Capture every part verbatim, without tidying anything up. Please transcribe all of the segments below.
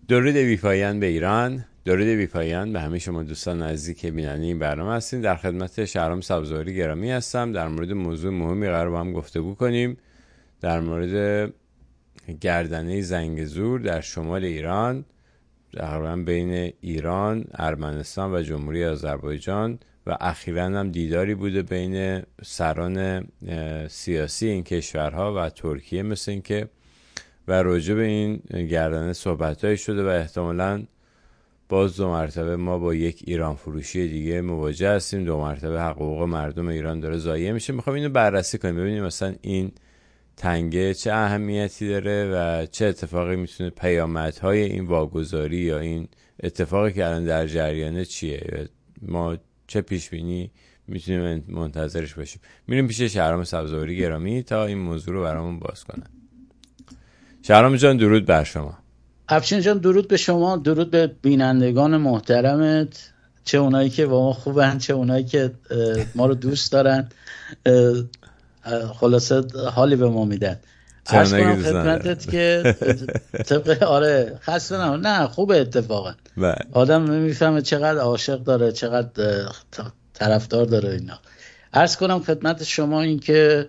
درود ویپایان به ایران، درود ویپایان به همه شما دوستان نزدیک بیننده این برنامه هستین. در خدمت شهرام سبزواری گرامی هستم. در مورد موضوع مهمی قرار با هم گفتگو کنیم، در مورد گردنه زنگزور در شمال ایران، تقریبا بین ایران، ارمنستان و جمهوری آذربایجان، و اخیراً هم دیداری بوده بین سران سیاسی این کشورها و ترکیه مثل این که و راجع به این گردنه صحبت‌هایی شده و احتمالاً باز دو مرتبه ما با یک ایران فروشی دیگه مواجه هستیم. دو مرتبه حقوق مردم ایران داره ضایع میشه. میخوام اینو بررسی کنیم، ببینیم مثلا این تنگه چه اهمیتی داره و چه اتفاقی میتونه، پیامدهای این واگذاری یا این اتفاقی که الان در جریانه چیه، ما چه پیش بینی میتونیم منتظرش باشیم. میریم پیش شهرام سبزواری گرامی تا این موضوع رو برامون باز کنن. شهرام جان درود بر شما. افشین جان درود به شما، درود به بینندگان محترمت، چه اونایی که با ما خوبن چه اونایی که ما رو دوست دارن، خلاصه حالی به ما میدن. عرض کنم خدمتت که طبق آره خسته نه نه خوبه اتفاقا بله. آدم نمیفهمه چقدر عاشق داره چقدر طرفدار داره اینا. عرض کنم خدمت شما این که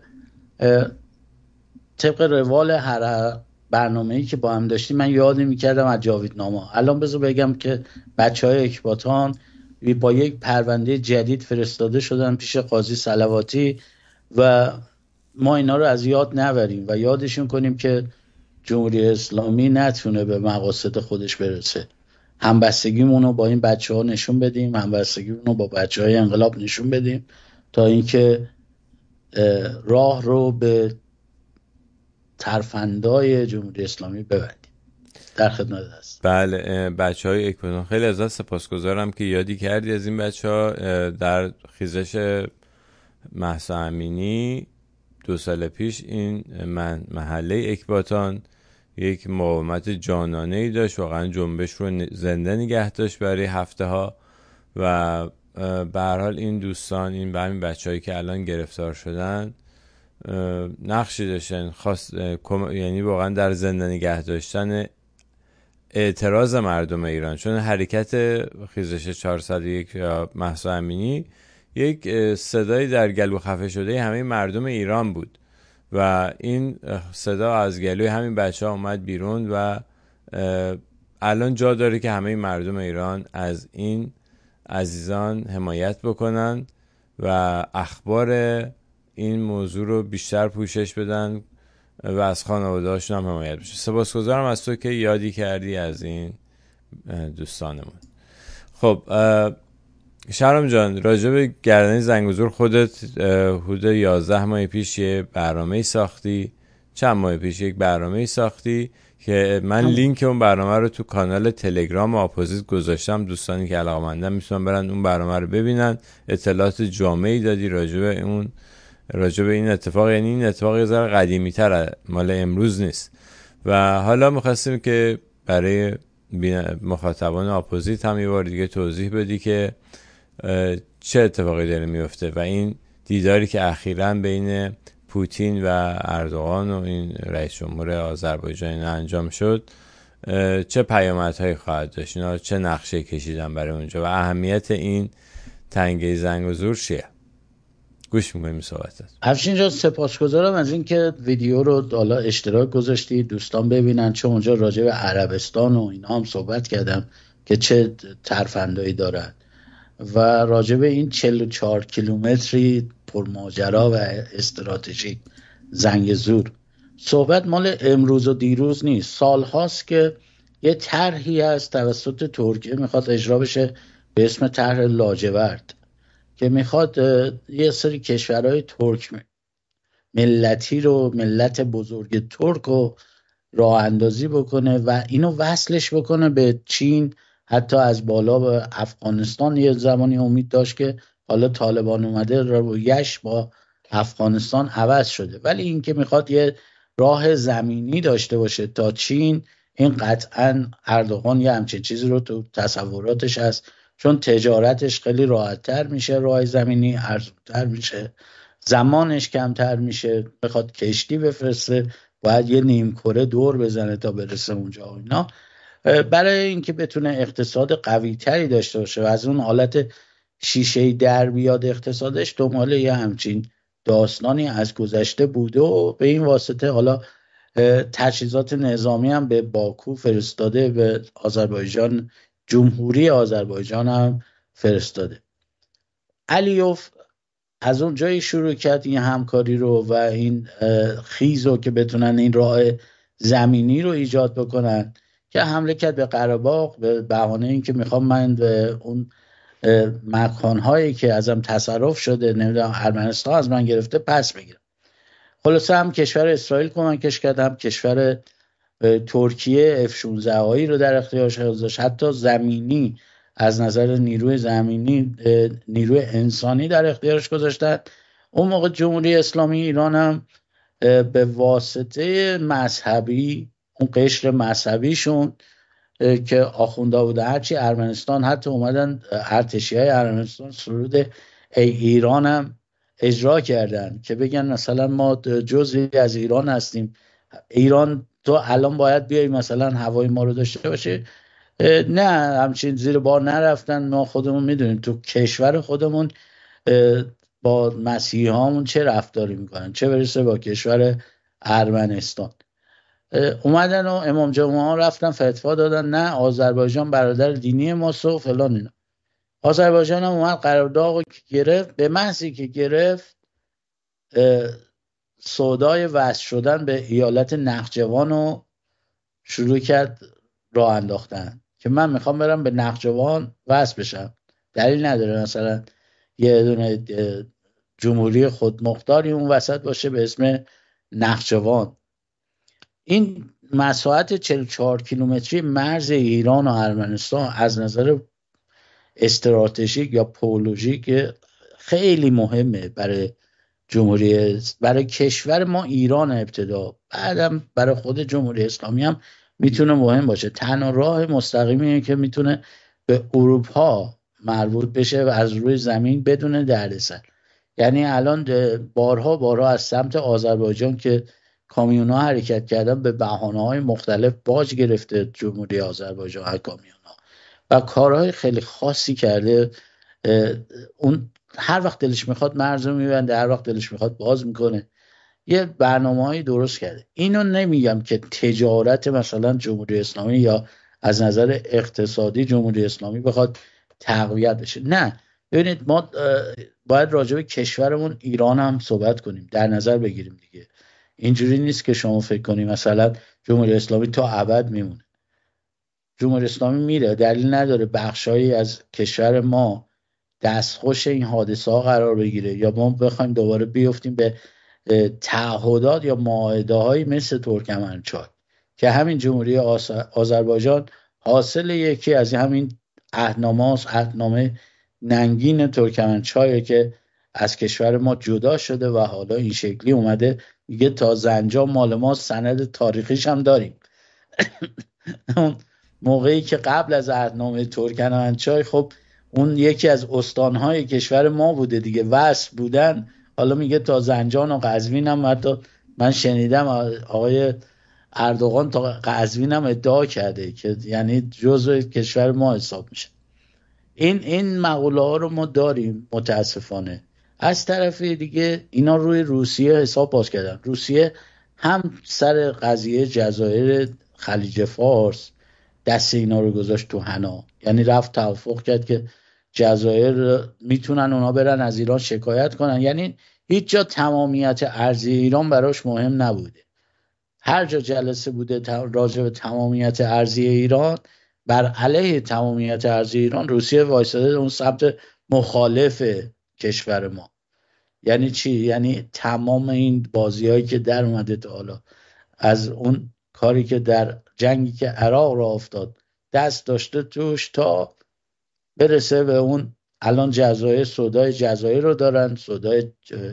طبق روال هر برنامه‌ای که با هم داشتیم من یاد می‌کردم از جاویدنامه. الان بذار بگم که بچه‌های اکباتان با یک پرونده جدید فرستاده شدن پیش قاضی صلواتی و ما اینا رو از یاد نبریم و یادشون کنیم که جمهوری اسلامی نتونه به مقاصد خودش برسه. همبستگیمون رو با این بچه‌ها نشون بدیم، همبستگیمون رو با بچه‌های انقلاب نشون بدیم تا اینکه راه رو به ترفندای جمهوری اسلامی ببندیم. در خدمت هست. بله بچهای اکباتان خیلی ازت سپاسگزارم که یادی کردی از این بچه‌ها. در خیزش مهسا امینی دو سال پیش این من محله اکباتان یک مقاومت جانانه‌ای داشت، واقعا جنبش رو زنده نگه داشت برای هفته ها و به هر حال این دوستان، این همین بچه‌هایی که الان گرفتار شدن نقشی داشتن خاص، یعنی واقعا در زنده نگه داشتن اعتراض مردم ایران، چون حرکت خیزش چهارصد و یک یا مهسا امینی یک صدای در گلو خفه شده همه مردم ایران بود و این صدا از گلوی همین بچه ها اومد بیرون و الان جا داره که همه مردم ایران از این عزیزان حمایت بکنن و اخبار این موضوع رو بیشتر پوشش بدن و از خانواده هاشون هم حمایت بشه. سپاسگزارم از تو که یادی کردی از این دوستانمون. خب شهرام جان، راجع به گردنه زنگزور خودت حدود یازده ماه پیش یه برنامه ساختی، چند ماه پیش یک برنامه ساختی که من لینک اون برنامه رو تو کانال تلگرام اپوزیت گذاشتم. دوستانی که علاقه‌مندن میتونن برن اون برنامه رو ببینن. اطلاعات جامعی دادی راجع به اون راجع به این اتفاق، یعنی این اتفاق یه ذره قدیمی‌تره، مال امروز نیست و حالا می‌خواستیم که برای مخاطبان اپوزیت هم یه بار دیگه توضیح بدی که چه اتفاقی داره میفته و این دیداری که اخیراً بین پوتین و اردوغان و این رئیس جمهور آذربایجان انجام شد چه پیامدهایی خواهد داشت، اینا چه نقشه کشیدن برای اونجا و اهمیت این تنگه زنگزور چیه؟ گوش میکنیم صحبتت. افشین جان سپاسگزارم از این که ویدیو رو حالا اشتراک گذاشتی دوستان ببینن، چون اونجا راجع به عربستان و اینا هم صحبت کردم که چه ترفندایی دارن و راجع به این چهل و چهار کیلومتری پرماجرا و استراتژیک زنگزور. صحبت مال امروز و دیروز نیست، سال هاست که یه طرحی هست توسط ترکیه میخواد اجرا بشه به اسم طرح لاجورد که میخواد یه سری کشورهای ترک ملتی رو، ملت بزرگ ترک رو راه اندازی بکنه و اینو وصلش بکنه به چین، حتی از بالا به افغانستان. یه زمانی امید داشت که حالا طالبان اومده رویش با افغانستان عوض شده، ولی این که میخواد یه راه زمینی داشته باشه تا چین، این قطعا اردوغان یه همچین چیزی رو تو تصوراتش هست، چون تجارتش خیلی راحت‌تر میشه، راه زمینی ارزون‌تر میشه، زمانش کمتر میشه، بخواد کشتی بفرسته باید یه نیم کره دور بزنه تا برسه اونجا و اینا. برای اینکه بتونه اقتصاد قوی تری داشته باشه و از اون حالت شیشه‌ای در بیاد اقتصادش، دنبال یه همچین داستانی از گذشته بوده و به این واسطه حالا تجهیزات نظامی هم به باکو فرستاده، به آذربایجان، جمهوری آذربایجان هم فرستاده. علیوف از اون جایی شروع کرد این همکاری رو و این خیز رو که بتونن این راه زمینی رو ایجاد بکنن، که حمله کرد به قره باغ به بهانه این که میخوام من به اون مکانهایی که ازم تصرف شده، نمیدونم ارمنستان از من گرفته، پس بگیرم. خلاصه هم کشور اسرائیل کمکش کرد، هم کشور ترکیه اف شانزده هایی رو در اختیارش گذاشت، حتی زمینی از نظر نیروی زمینی، نیروی انسانی در اختیارش گذاشتن. اون موقع جمهوری اسلامی ایران هم به واسطه مذهبی، اون قشر مذهبیشون که آخونده بوده، هرچی ارمنستان حتی اومدن ارتشی های ارمنستان سرود ای ایران هم اجرا کردن که بگن مثلا ما جزئی از ایران هستیم، ایران تو الان باید بیای مثلا هوای ما رو داشته باشه. نه، همچین زیر بار نرفتن. ما خودمون میدونیم تو کشور خودمون با مسیحیامون چه رفتاری میکنن، چه برسه با کشور ارمنستان. اومدن و امام جمعه ها رفتن فتوا دادن نه آذربایجان برادر دینی ماست و فلان اینا. آذربایجان هم اومد قرارداد گرفت، به محضی که گرفت سودای وصل شدن به ایالت نخجوان رو شروع کرد راه انداختن که من میخوام برم به نخجوان وصل بشم. دلیل نداره مثلا یه دونه جمهوری خودمختاری اون وسط باشه به اسم نخجوان. این مساحت چهل و چهار کیلومتری مرز ایران و ارمنستان از نظر استراتژیک یا پولوژیک خیلی مهمه برای جمهوری، برای کشور ما ایران ابتدا، بعدم برای خود جمهوری اسلامی هم میتونه مهم باشه. تنها راه مستقیمیه که میتونه به اروپا مربوط بشه و از روی زمین بدون دردسر. یعنی الان بارها بارها از سمت آذربایجان که کامیون‌ها حرکت کردن به بهانه‌های مختلف باج گرفته جمهوری آذربایجان از کامیون‌ها و کارهای خیلی خاصی کرده. اون هر وقت دلش میخواد مرز رو میبنده، هر وقت دلش میخواد باز میکنه. یه برنامه‌ای درست کرده. اینو نمیگم که تجارت مثلا جمهوری اسلامی یا از نظر اقتصادی جمهوری اسلامی بخواد تقویت بشه، نه. ببینید ما باید راجع به کشورمون ایران هم صحبت کنیم، در نظر بگیریم دیگه. اینجوری نیست که شما فکر کنیم مثلا جمهوری اسلامی تا ابد میمونه. جمهوری اسلامی میره، دلیل نداره بخشایی از کشور ما دستخوش این حادثه ها قرار بگیره یا ما بخوایم دوباره بیفتیم به تعهدات یا معاهده های مثل ترکمنچای که همین جمهوری آذربایجان حاصل یکی از همین عهدنامه است، عهدنامه ننگین ترکمنچای که از کشور ما جدا شده و حالا این شکلی اومده میگه تا زنجان مال ما، سند تاریخیش هم داریم. اون موقعی که قبل از عهدنامه ترکمنچای خب اون یکی از استانهای کشور ما بوده دیگه، وصل بودن. حالا میگه تا زنجان و قزوین هم، حتی من شنیدم آقای اردوغان تا قزوین هم ادعا کرده که یعنی جزء کشور ما حساب میشه. این این مقوله ها رو ما داریم متاسفانه. از طرف دیگه اینا روی روسیه حساب باز کردن. روسیه هم سر قضیه جزایر خلیج فارس دست اینا رو گذاشت تو حنا، یعنی رفت توافق کرد که جزایر میتونن اونا برن از ایران شکایت کنن. یعنی هیچ جا تمامیت ارضی ایران براش مهم نبوده. هر جا جلسه بوده راجع به تمامیت ارضی ایران، بر علیه تمامیت ارضی ایران روسیه وایساده اون سمت مخالف کشور ما. یعنی چی؟ یعنی تمام این بازیایی که در اومده تا حالا، از اون کاری که در جنگی که عراق را افتاد دست داشته توش تا برسه به اون الان جزایر، سودای جزایر رو دارن، سودای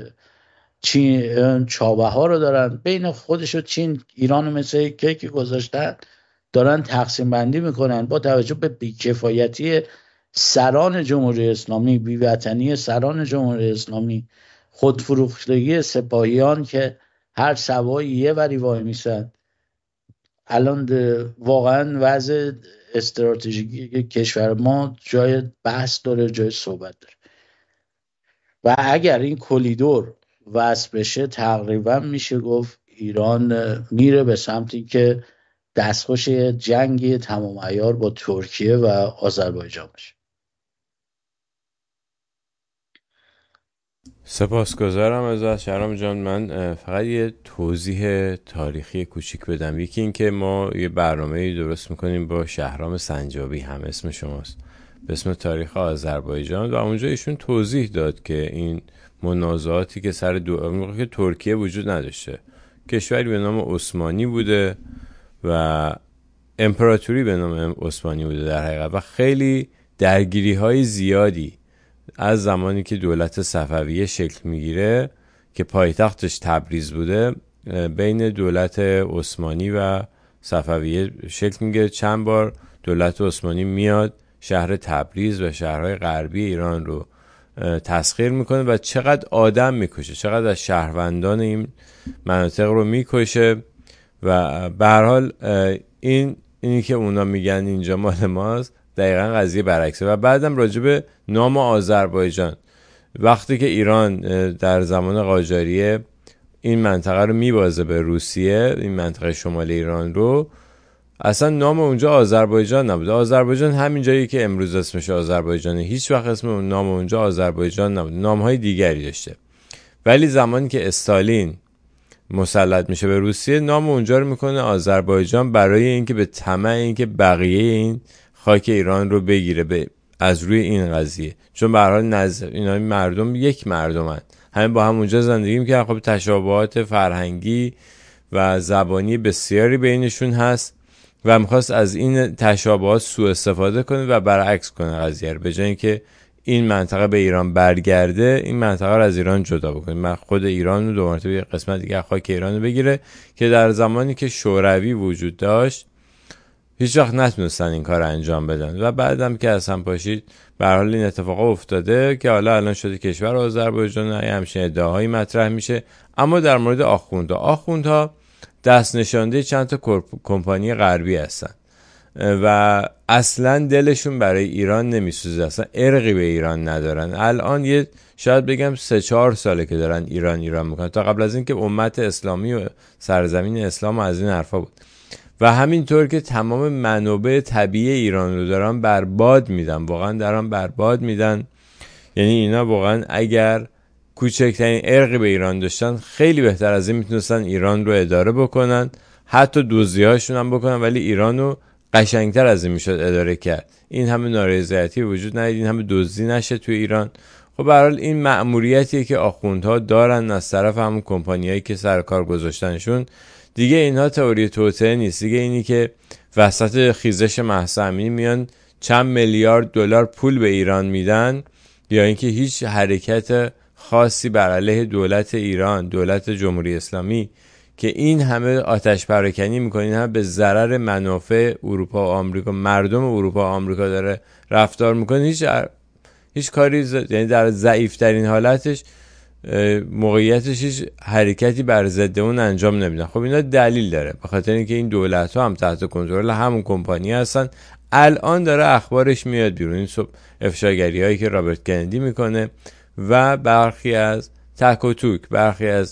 چین چابه ها رو دارن، بین خودش و چین ایران مثل کیک گذاشتن دارن تقسیم بندی میکنن با توجه به بیکفایتی سران جمهوری اسلامی، بی‌وطنی سران جمهوری اسلامی، خودفروختگی سپاهیان که هر سوایی یه وری وای میسن. الان واقعا وضع استراتژیکی کشور ما جای بحث داره، جای صحبت داره و اگر این کلیدور وصل بشه تقریبا میشه گفت ایران میره به سمتی که دستخوش جنگی تمام عیار با ترکیه و آذربایجان بشه. سپاسگزارم ازت شهرام جان. من فقط یه توضیح تاریخی کوچیک بدم. یکی این که ما یه برنامه درست میکنیم با شهرام سنجابی، هم اسم شماست، به اسم تاریخ آذربایجان، و اونجا ایشون توضیح داد که این منازعاتی که سر دو موقع که ترکیه وجود نداشته، کشوری به نام عثمانی بوده و امپراتوری به نام عثمانی بوده در حقیقت، و خیلی درگیری های زیادی از زمانی که دولت صفویه شکل میگیره که پایتختش تبریز بوده بین دولت عثمانی و صفویه شکل میگیره. چند بار دولت عثمانی میاد شهر تبریز و شهرهای غربی ایران رو تسخیر میکنه و چقدر آدم میکشه، چقدر از شهروندان این مناطق رو میکشه و به هر حال این اینی که اونا میگن اینجا مال ماست دقیقا قضیه برعکسه. و بعدم راجب نام آذربایجان، وقتی که ایران در زمان قاجاریه این منطقه رو میبازه به روسیه، این منطقه شمال ایران رو، اصلا نام اونجا آذربایجان نبوده. آذربایجان همین جایی که امروز اسمش آذربایجانه، هیچ وقت اسم اون نام اونجا آذربایجان نبوده، نامهای دیگری داشته. ولی زمانی که استالین مسلط میشه به روسیه، نام اونجا رو میکنه آذربایجان برای اینکه به طمع اینکه بقیه این خاک ایران رو بگیره به از روی این قضیه، چون به هر حال نظر اینا مردم یک مردمن، همه با هم اونجا زندگی میکنن. خب تشابهات فرهنگی و زبانی بسیاری بینشون هست و میخواست از این تشابهات سوء استفاده کنه و برعکس کنه قضیه رو، به جای اینکه این منطقه به ایران برگرده این منطقه رو از ایران جدا بکنه، من خود ایران رو دوباره به قسمت دیگه خاک ایران رو بگیره، که در زمانی که شوروی وجود داشت هیچ وقت نتونستن این کار انجام بدن و بعدم که از هم پاشید به هر حال این اتفاق افتاده که حالا الان شده کشور آذربایجان، همچین ادعاهایی مطرح میشه. اما در مورد آخوندها، آخوندها دست نشانده چند تا کمپانی غربی هستن و اصلا دلشون برای ایران نمیسوزه، اصلا ارقی به ایران ندارن. الان یه شاید بگم سه چهار ساله که دارن ایران ایران میکنن، تا قبل از این که امت اسلامی و سرزمین اسلام از این حرفا بود. و همینطور که تمام منابع طبیعی ایران رو دارن برباد میدن، واقعا دارن برباد میدن. یعنی اینا واقعا اگر کوچکترین ارقی به ایران داشتن خیلی بهتر از این میتونستن ایران رو اداره بکنن، حتی دزدی‌هاشون هم بکنن، ولی ایران رو قشنگتر از این میشد اداره کرد. این همه نارضایتی وجود ندید، این همه دزدی نشه توی ایران. خب به هر حال این مأموریتیه که آخوندها دارن از طرف همون کمپانیایی که سر کار گذاشتنشون. دیگه اینها تئوری توطئه نیست، دیگه اینی که وسط خیزش مهسا امینی میان چند میلیارد دلار پول به ایران میدن، یا اینکه هیچ حرکت خاصی بر علیه دولت ایران، دولت جمهوری اسلامی که این همه آتش پراکنی میکنه، این همه به ضرر منافع اروپا و آمریکا، مردم اروپا و آمریکا داره رفتار میکنه، هیچ هیچ کاری ز... یعنی در ضعیف ترین حالتش موقعیتش هیچ حرکتی بر ضد اون انجام نمیدن. خب اینا دلیل داره، به خاطر اینکه این دولت ها هم تحت کنترل همون کمپانی هستن. الان داره اخبارش میاد بیرون، این صبح افشاگری هایی که رابرت کندی میکنه و برخی از تک و توک برخی از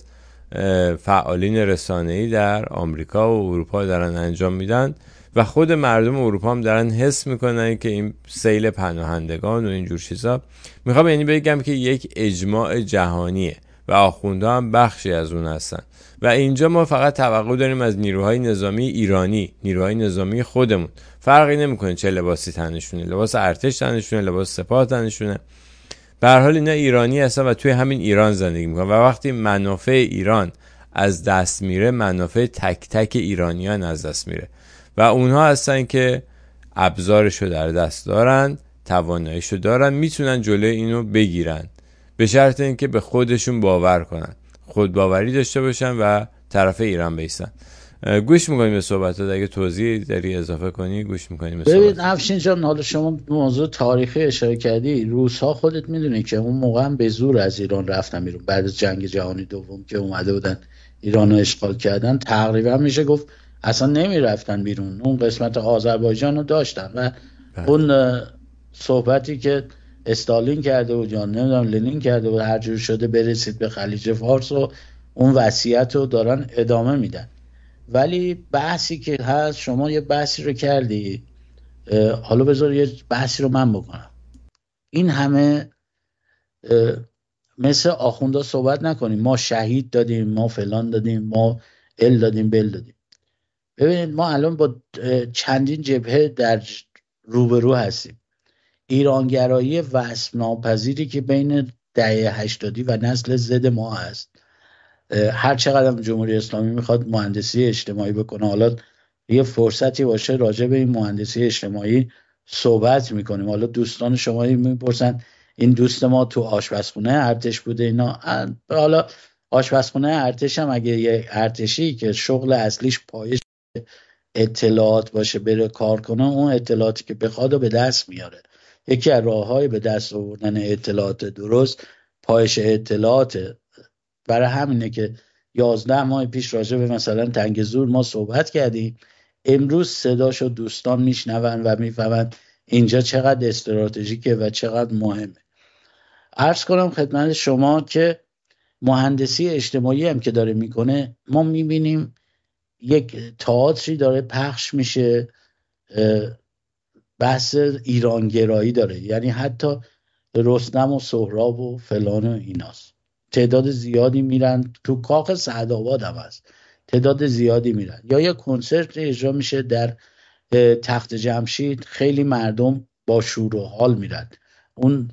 فعالین رسانه‌ای در آمریکا و اروپا دارن انجام میدن و خود مردم اروپا هم دارن حس میکنن که این سیل پناهندگان و اینجور چیزا، میخوام یعنی بگم که یک اجماع جهانیه و آخوندها هم بخشی از اون هستن و اینجا ما فقط توقع داریم از نیروهای نظامی ایرانی، نیروهای نظامی خودمون، فرقی نمیکنه چه لباسی تنشونه، لباس ارتش تنشونه، لباس سپاه تنشونه، به هر حال اینا ایرانی هستن و توی همین ایران زندگی میکنن و وقتی منافع ایران از دست میره، منافع تک تک ایرانیان از دست میره و اونها هستن که ابزارشو در دست دارن، تواناییشو دارن، میتونن جلوی اینو بگیرن، به شرط اینکه به خودشون باور کنن، خود باوری داشته باشن و طرف ایران بیستن. گوش میکنیم به صحبتات، اگه توضیح داری اضافه کنی گوش میکنیم. ببین افشین جان، حالا شما موضوع تاریخی اشاره کردی، روس ها خودت میدونی که اون موقع هم به زور از ایران رفتن بیرون، بعد از جنگ جهانی دوم که اومده بودن ایران رو اشغال کردن، تقریبا میشه گفت اصلا نمی رفتن بیرون، اون قسمت آذربایجان رو داشتن و بله. اون صحبتی که استالین کرده بود یا نمیدونم لنین کرده بود هر جور شده برسید به خلیج فارس و اون وصیت رو دارن ادامه میدن. ولی بحثی که هست، شما یه بحثی رو کردی، حالا بذار یه بحثی رو من بکنم. این همه مثل آخوندا صحبت نکنیم ما شهید دادیم، ما فلان دادیم، ما ال دادیم بل دادیم. ببینید ما الان با چندین جبهه در روبرو هستیم. ایرانگرایی وصف ناپذیری که بین دهه هشتادی و نسل زد ما هست. هر چقدر جمهوری اسلامی میخواد مهندسی اجتماعی بکنه، حالا یه فرصتی باشه راجع به این مهندسی اجتماعی صحبت میکنیم. حالا دوستان شما میپرسن این دوست ما تو آشپزخونه ارتش بوده اینا، حالا آشپزخونه ارتش هم اگه یه ارتشی که شغل اصلیش پایش اطلاعات باشه بره کار کنه، اون اطلاعاتی که بخواد و به دست میاره. یکی از راههای به دست آوردن اطلاعات درست پایش اطلاعاته. برای همینه که یازده ماه پیش راجع به مثلا تنگ زور ما صحبت کردیم، امروز صداشو دوستان میشنون و میفهمن اینجا چقدر استراتژیکه و چقدر مهمه. عرض کنم خدمت شما که مهندسی اجتماعی هم که داره میکنه، ما میبینیم یک تئاتری داره پخش میشه، بحث ایرانگرایی داره، یعنی حتی رستم و سهراب و فلان و ایناست. تعداد زیادی میرن تو کاخ سعدآباد هم هست، تعداد زیادی میرن. یا یه کنسرت اجرا میشه در تخت جمشید، خیلی مردم با شور و حال میرن. اون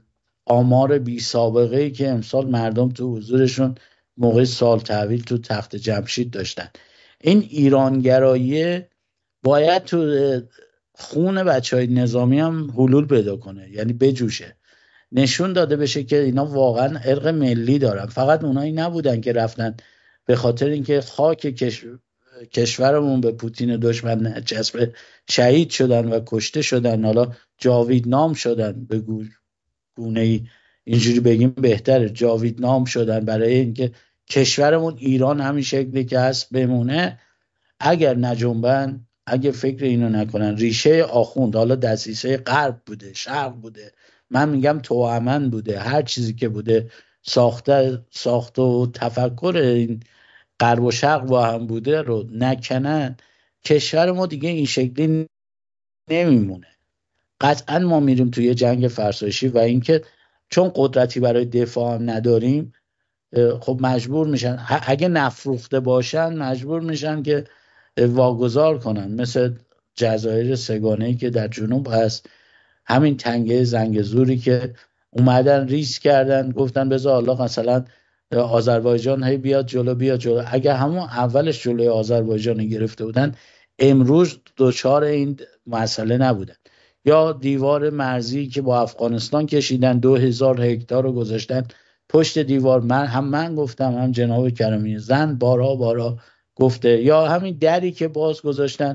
آمار بی سابقه ای که امسال مردم تو حضورشون موقع سال تحویل تو تخت جمشید داشتن. این ایرانگرایی باید تو خون بچه های نظامی هم حلول پیدا کنه، یعنی بجوشه، نشون داده بشه که اینا واقعا ارق ملی دارن. فقط اونایی نبودن که رفتن به خاطر اینکه خاک کش... کشورمون به پوتین دشمن چسب شهید شدن و کشته شدن، حالا جاویدنام شدن، به گونه ای اینجوری بگیم بهتره، جاویدنام شدن برای اینکه کشورمون ایران همین شکلی که هست بمونه. اگر نجنبن، اگه فکر اینو نکنن، ریشه آخوند، حالا دسیسه غرب بوده، شرق بوده، من میگم توأمن بوده، هر چیزی که بوده ساخته ساخته و تفکر این غرب و شرق با هم بوده رو نکنن، کشور ما دیگه این شکلی نمیمونه. قطعا ما میریم توی جنگ فرسایشی و اینکه چون قدرتی برای دفاع هم نداریم، خب مجبور میشن، اگه نفروخته باشن مجبور میشن که واگذار کنن، مثل جزایر سگانه‌ای که در جنوب هست، همین تنگه زنگزوری که اومدن ریسک کردن، گفتن بذار الله مثلا آذربایجان هی بیاد جلو بیاد جلو. اگه همون اولش جلوی آذربایجان گرفته بودن امروز دوچار این مسئله نبودن. یا دیوار مرزی که با افغانستان کشیدن، دو هزار هکتار رو گذاشتن پشت دیوار، من هم من گفتم هم جناب کریمی زن بارها بارها گفته. یا همین دری که باز گذاشتن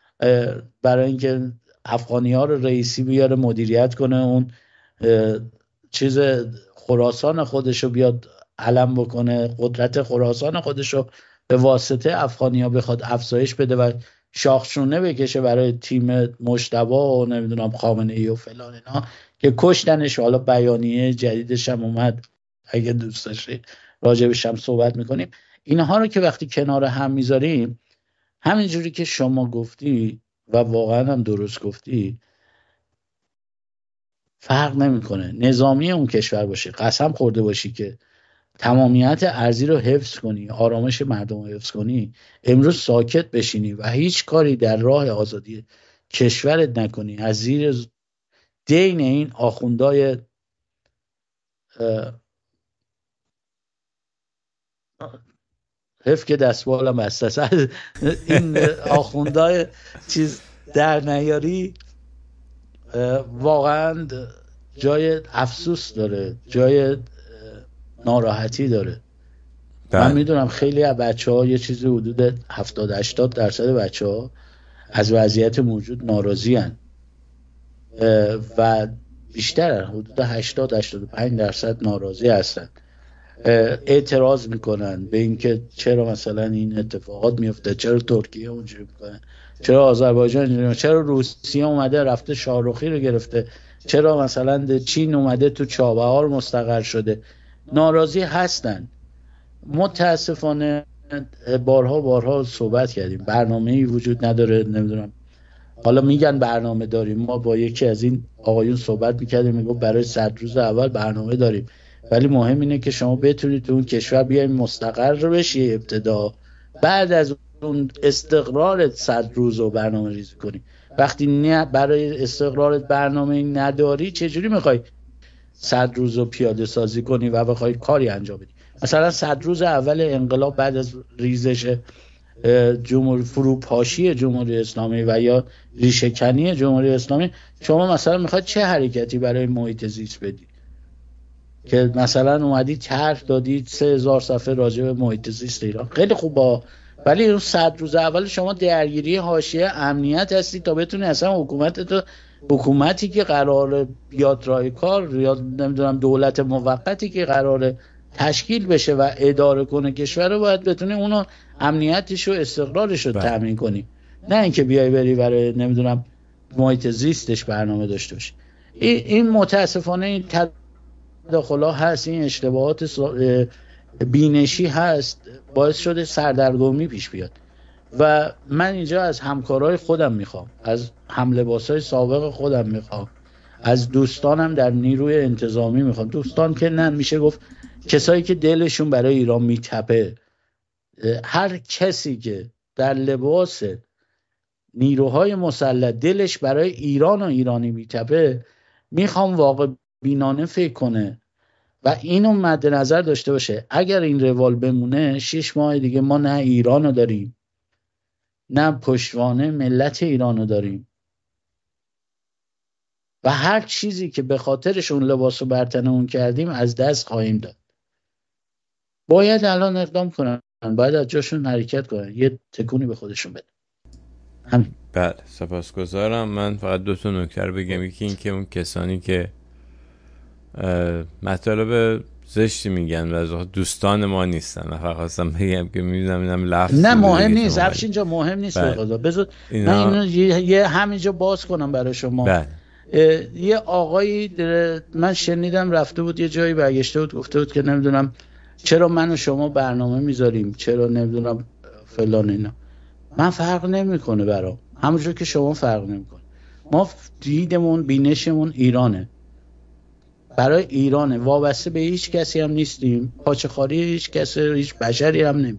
برای اینکه افغانی ها رو رئیسی بیاره مدیریت کنه، اون چیز خراسان خودشو بیاد علم بکنه، قدرت خراسان خودشو به واسطه افغانی ها بخواد افزایش بده و شاخشونه بکشه برای تیم مجتبی و نمیدونم خامنه ای و فلان اینا که کشتنش. حالا بیانیه جدیدش هم اومد، اگه دوست داشتی راجبش هم صحبت میکنیم. اینها رو که وقتی کنار هم میذاریم، همینجوری که شما گفتی و واقعا هم درست گفتی، فرق نمیکنه نظامی اون کشور باشی، قسم خورده باشی که تمامیت ارضی رو حفظ کنی، آرامش مردم رو حفظ کنی، امروز ساکت بشینی و هیچ کاری در راه آزادی کشورت نکنی، از زیر دین این آخوندای حف که دستبالم بسته این آخوندای چیز در نیاری، واقعا جای افسوس داره، جای ناراحتی داره. من میدونم خیلی از بچه ها، یه چیزی حدود هفتاد هشتاد درصد بچه ها از وضعیت موجود ناراضی هن و بیشتر حدود هشتاد هشتاد و پنج درصد ناراضی هستن. اعتراض میکنن به اینکه چرا مثلا این اتفاقات میفته، چرا ترکیه اونجوری میکنه، چرا آذربایجان اینجوری، چرا روسیه اومده رفته شاهرخی رو گرفته، چرا مثلا چین اومده تو چابهار مستقر شده. ناراضی هستن. متاسفانه بارها بارها صحبت کردیم، برنامه‌ای وجود نداره. نمیدونم، حالا میگن برنامه داریم. ما با یکی از این آقایون صحبت میکردیم، میگو برای صد روز اول برنامه داریم، ولی مهم اینه که شما بتونید تو اون کشور بیاید مستقر بشی ابتدا، بعد از اون استقرارت صد روز رو برنامه ریزی کنی. وقتی نه برای استقرارت برنامه نداری، چجوری میخوای صد روز رو پیاده سازی کنی و بخوای کاری انجام بدی؟ مثلا صد روز اول انقلاب بعد از ریزش جمهوری فروپاشی جمهوری اسلامی و یا ریشه‌کنی جمهوری اسلامی، شما مثلا میخواد چه حرکتی برای محیط زیست بدی؟ که مثلا اومدی طرح دادی سه هزار صفحه راجع به محیط زیست ایران، خیلی خوبه، ولی اون صد روز اول شما درگیری حاشیه امنیت هستی تا بتونی اصلا حکومت تو، حکومتی که قراره بیاد راه کار، یا نمیدونم دولت موقتی که قراره تشکیل بشه و اداره کنه کشور رو، باید بتونی اونو امنیتش و استقرارش رو تامین کنی، نه اینکه بیای بری برای نمیدونم محیط زیستش برنامه داشته باشی. این متاسفانه این تداخل‌ها هست، این اشتباهات بینشی هست، باعث شده سردرگمی پیش بیاد. و من اینجا از همکارای خودم میخوام، از هملباسای سابق خودم میخوام، از دوستانم در نیروی انتظامی میخوام، دوستان که نه میشه گفت کسایی که دلشون برای ایران میتپه، هر کسی که در لباس نیروهای مسلح دلش برای ایران و ایرانی میتپه، میخوام واقع بینانه فکر کنه و اینو مد نظر داشته باشه. اگر این روال بمونه، شش ماه دیگه ما نه ایرانو داریم، نه پشتوانه ملت ایرانو داریم و هر چیزی که به خاطرش اون لباسو بر تنمون کردیم از دست خواهیم داد. باید الان اقدام کنن، باید از جاشون حرکت کنن، یه تکونی به خودشون بدن. همین. بله، سپاسگزارم. من فقط دو تا نکته رو بگم. یکی این که اون کسانی که مطالب زشتی میگن و از دوستان ما نیستن، من فقط خواستم بگم که میدونم اینم لفظ نه مهم نیست، افش اینجا مهم نیست. به خدا بذار اینا... من اینو یه, یه همینجا باز کنم برای شما. بله. یه آقایی من شنیدم رفته بود یه جایی، برگشته بود گفته بود که نمیدونم چرا من و شما برنامه میذاریم، چرا نمیدونم فلان اینا. من فرق نمیکنه برام، همونجور که شما فرق نمیکنه. ما دیدمون بینشمون ایرانه، برای ایرانه، وابسته به هیچ کسی هم نیستیم، پاچه‌خواری هیچ کسی، هیچ بشری هم نمی.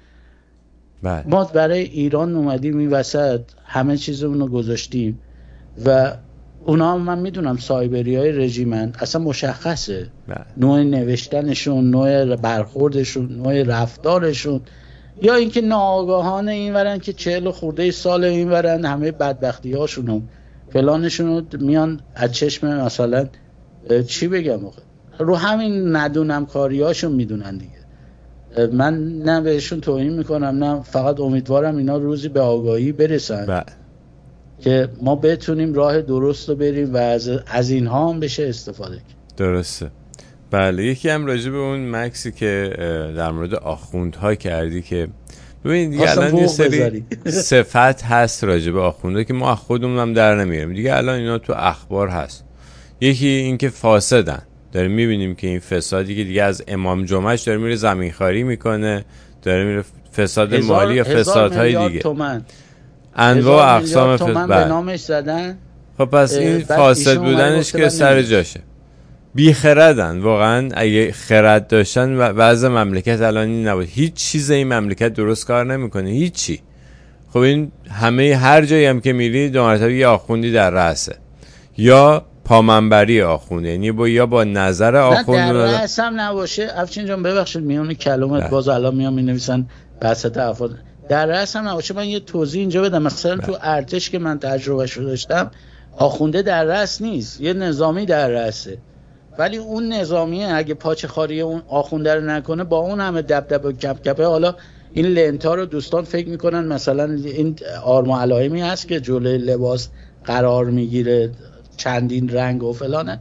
ما برای ایران اومدیم این وسط، همه چیزمون رو گذاشتیم و اونا هم من میدونم سایبری های رژیمن، اصلا مشخصه بله. نوع نوشتنشون، نوع برخوردشون، نوع رفتارشون، یا اینکه ناآگاهانه این ورن که چهل خورده سال این ورن، همه بدبختی هاشون فلانشون میان از چشم مثلا چی بگم آخه، رو همین ندونم کاریاشون میدونن دیگه. من نه بهشون توهین میکنم، نه، فقط امیدوارم اینا روزی به آگاهی برسن بله. که ما بتونیم راه درست رو بریم و از, از اینها هم بشه استفاده کنیم. درسته. بله. یکی هم راجع به اون مکسی که در مورد آخوندها کردی که ببین دیگه الان یه سری صفت هست راجع به آخونده که ما خودمون هم در نمیاریم دیگه، الان اینا تو اخبار هست. یکی این که فاسدن، داریم میبینیم که این فسادی که دیگه از امام جمعهش داره میره زمینخواری میکنه، داره میره فساد مالی یا فسادهای دیگه تومن. انواع اقسام فساد به نامش زدن. خب پس این فاسد بودنش که سر جاشه. بی خردن واقعا. اگه خرد داشتن وضع مملکت الان این نبود. هیچ چیز این مملکت درست کار نمیکنه، هیچی. خب این همه هر جایی هم که میری دو مرتبه یه آخوندی در رأسه یا پامنبری آخونده، یعنی با یا با نظر آخوند نه در رأس هم نباشه. افشین جان ببخشید میون کلمات باز الان میام مینویسن بساط افراد، در رأس هم نباشه. من یه توضیح اینجا بدم. مثلا تو ارتش که من تجربهشو داشتم، آخونده در رأس نیست، یه نظامی در رأسه، ولی اون نظامیه اگه پاچه خاری اون آخونده رو نکنه، با اون همه دبدب و کپ کپه، حالا این لنتا رو دوستان فکر میکنن مثلا این آرم و علائمی هست که جلوی لباس قرار میگیره، چندین رنگ و فلانه.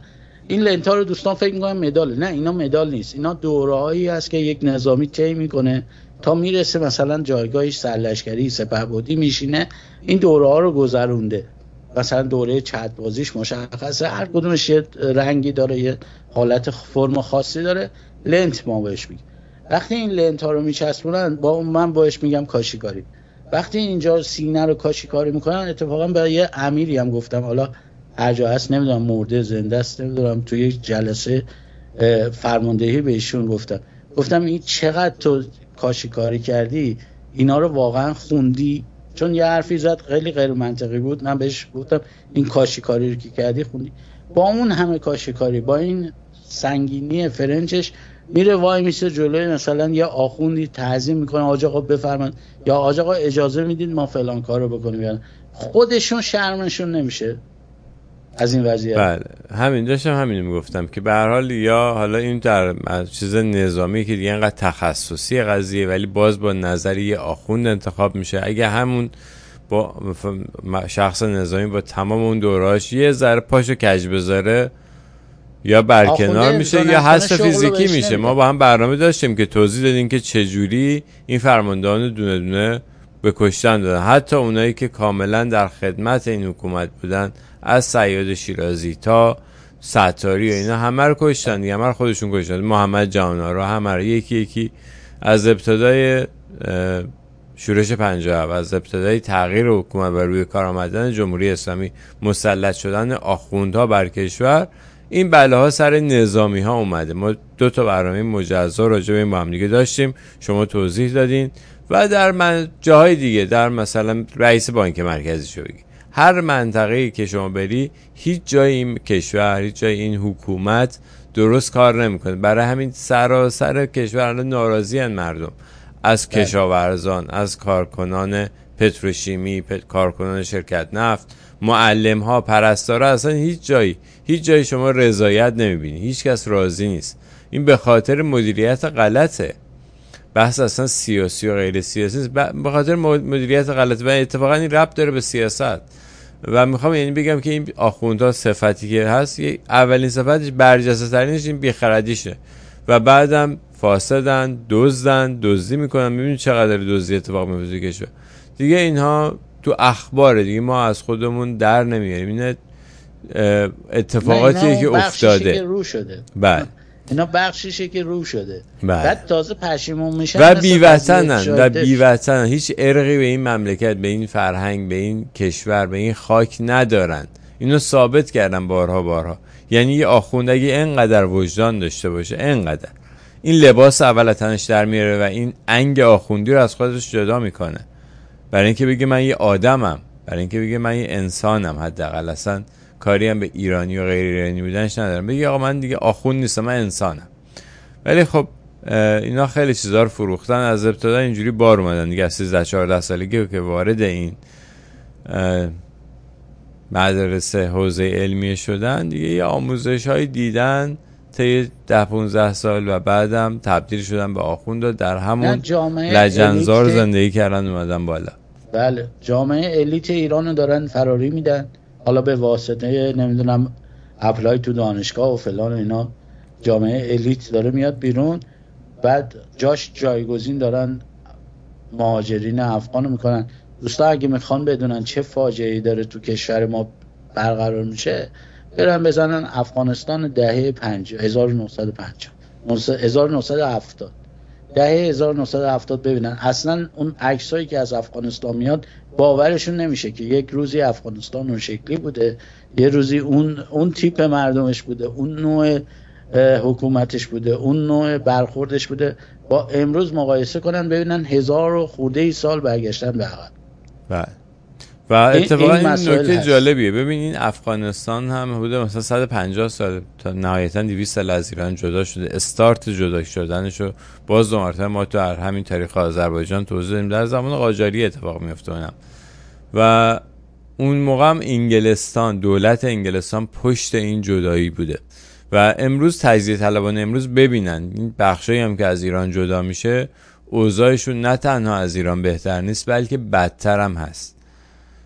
این لنت ها رو دوستان فکر میکنن مداله. نه، اینا مدال نیست، اینا دوره‌هایی هست که یک نظامی طی میکنه تا میرسه مثلا جایگاهش سرلشکری سپهبدی میشینه. این دوره ها رو گذرونده. مثلا دوره چتر بازیش مشخصه، هر کدومش یه رنگی داره، یه حالت فرم خاصی داره. لنت ما بهش میگیم. وقتی این لنت ها رو میچسبونن، با من باش میگم کاشیکاری. وقتی اینجا سینه رو کاشیکاری میکنن، اتفاقا برای یه امیری هم گفتم، حالا هر جا هست نمیدونم مرده زنده است نمیدونم، توی یک جلسه فرماندهی به ایشون گفتم گفتم این چقدر تو کاشیکاری کردی، اینا رو واقعا خوندی؟ چون یه حرفی زد خیلی غیر منطقی بود. من بهش گفتم این کاشیکاری رو که کردی خوندی؟ با اون همه کاشیکاری، با این سنگینی فرنچش، میره وای میسه جلوی مثلا یه آخوندی تعظیم میکنه، آج آقا بفرمایید، یا آج آقا اجازه میدید ما فلان کارو بکنیم، یا خودشون شرمشون نمیشه از این وضعیت. بله همین داشتم همین میگفتم که به هر حال یا حالا این در چیز نظامی که دیگه اینقدر تخصصی قضیه، ولی باز با نظریه آخوند انتخاب میشه. اگه همون با شخص نظامی با تمام اون دوراش یه ذره پاشو کج بذاره، یا برکنار میشه یا حذف فیزیکی میشه. ما با هم برنامه داشتیم که توضیح دادیم که چجوری این فرماندهان دونه دونه به کشتن دادن، حتی اونایی که کاملا در خدمت این حکومت بودن، از صیاد شیرازی تا ستاری و اینا، همه رو کشتن دیگه، همه رو خودشون کشتن. محمد جهان‌آرا همه رو یکی یکی از ابتدای شورش پنجاه، از ابتدای تغییر حکومت و روی کار آمدن جمهوری اسلامی، مسلط شدن آخوندها بر کشور، این بلاها سر نظامی ها اومده. ما دو تا برنامه مجزا راجع به این با هم دیگه داشتیم، شما توضیح دادین. و در من جاهای دیگه، در مثلا رئیس بانک مرکزی شو بگی، هر منطقه‌ای که شما بری، هیچ جای این کشور، هیچ جای این حکومت درست کار نمیکنه. برای همین سراسر کشور ناراضی ان مردم، از کشاورزان، از کارکنان پتروشیمی، پت... کارکنان شرکت نفت، معلم ها، پرستارا، اصلا هیچ جایی هیچ جایی شما رضایت نمیبینی، هیچ کس راضی نیست. این به خاطر مدیریت غلطه. بحث اصلا سیاسی و غیر سیاسی نیست، به خاطر مدیریت غلطه. و اتفاقا این ربط داره به سیاست. و میخوام یعنی بگم که این آخوندها صفتی که هست، اولین صفتش برجسته ترینش این بیخردیشه، و بعدم فاسدن، دزدن، دزدی میکنن. میبینید چقدر دزدی اتفاق میفته کشور دیگه. اینها تو اخباره دیگه، ما از خودمون در نمیاریم. این اتفاقاتی که افتاده که رو شده. بعد اینا بخشیشه که رو شده. بعد, بعد تازه پشیمون میشن و بی‌وطنن و بی‌وطنن، هیچ ارقی به این مملکت، به این فرهنگ، به این کشور، به این خاک ندارن. اینو ثابت کردن بارها بارها. یعنی یه آخوند اگه اینقدر وجدان داشته باشه، اینقدر این لباس اول تنش در میاره و این انگ آخوندی رو از خودش جدا میکنه، برای اینکه بگه من یه آدمم، برای اینکه بگه من یه انسانم. حداقل اصلا کاری هم به ایرانی و غیر ایرانی بودنش ندارم، بگه آقا من دیگه آخوند نیستم، من انسانم. ولی خب اینا خیلی چیزا رو فروختن، از ابتدا اینجوری بار اومدن دیگه. از سیزده چهارده سالگی که وارد این مدرسه حوزه علمیه شدن دیگه، یه آموزش های دیدن طی ده پونزده سال و بعدم تبدیل شدن به آخوند و در همون لجنزار زندگی کردن اومدن بالا. بله، جامعه الیت ایرانو دارن فراری میدن، حالا به واسطه نمیدونم اپلای تو دانشگاه و فلان و اینا، جامعه الیت داره میاد بیرون. بعد جاش جایگزین دارن مهاجرین افغانو میکنن. دوستا اگه میخوان بدونن چه فاجعه‌ای داره تو کشور ما برقرار میشه، برن بزنن افغانستان دهه پنجاه، هزار و نهصد و پنجاه، هزار و نهصد و هفتاد، دهه هزار و نهصد و هفتاد ببینن. اصلا اون عکسایی که از افغانستان میاد باورشون نمیشه که یک روزی افغانستان اون شکلی بوده، یه روزی اون اون تیپ مردمش بوده، اون نوع حکومتش بوده، اون نوع برخوردش بوده. با امروز مقایسه کنن ببینن هزار و خورده ای سال برگشتن به عقب. بله. و اتفاقا این, این نکته جالبیه. ببین این افغانستان هم بوده مثلا صد و پنجاه سال تا نهایتا دویست سال از ایران جدا شده. استارت جدا شدنشو باز دو مرتبه ما تو همین تاریخ آذربایجان توضیح دادیم، در زمان قاجاری اتفاق میفته اونم. و اون موقع هم انگلستان، دولت انگلستان پشت این جدایی بوده. و امروز تجزیه طلبان امروز ببینن این بخشایی هم که از ایران جدا میشه، اوضاعشون نه تنها از ایران بهتر نیست، بلکه بدتر هم هست.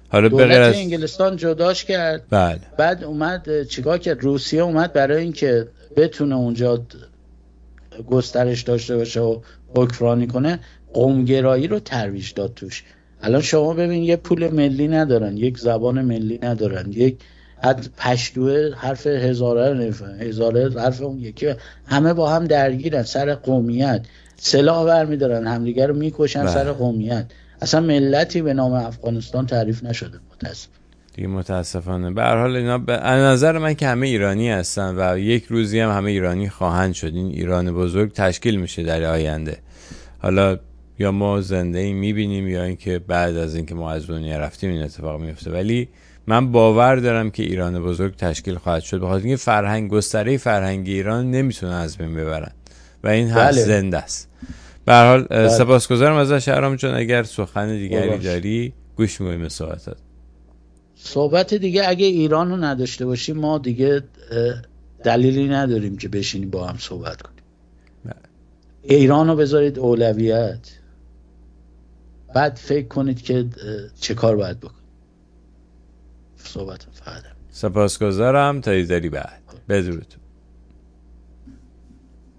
حالا دولت از... انگلستان جداش کرد. بله. بعد اومد چیکار کرد؟ روسیه اومد برای اینکه بتونه اونجا گسترش داشته باشه و حکمرانی کنه، قومگرایی رو ترویج داد توش. الان شما ببین یه پول ملی ندارن، یک زبان ملی ندارن، یک حد پشتوه حرف هزاره نفهم، هزاره حرف اون یکی، همه با هم درگیرن سر قومیت، سلاح برمیدارن همدیگه رو میکشن سر قومیت. اصلا ملتی به نام افغانستان تعریف نشده متاسف دیگه متاسفانه. به هر حال اینا به نظر من که همه ایرانی هستن و یک روزی هم همه ایرانی خواهند شد. این ایران بزرگ تشکیل میشه در آینده. حالا یا ما زنده این میبینیم یا اینکه بعد از اینکه ما از دنیا رفتیم این اتفاق میفته، ولی من باور دارم که ایران بزرگ تشکیل خواهد شد، بخاطر اینکه فرهنگ گستره فرهنگ ایران نمیتونه از بین ببرن و این هست بله. زنده است. به هر حال بله. سپاسگزارم ازت شهرام جان. اگر سخن دیگری باش. داری گوش می‌کنیم به صحبتات. صحبت دیگه اگه ایران رو نداشته باشیم ما دیگه دلیلی نداریم که بشینیم با هم صحبت کنیم. بله. ایران رو بذارید اولویت، بعد فکر کنید که چه کار باید بکنید. صحبت فقط. سپاسگزارم تا ایزداری بعد. بدرود.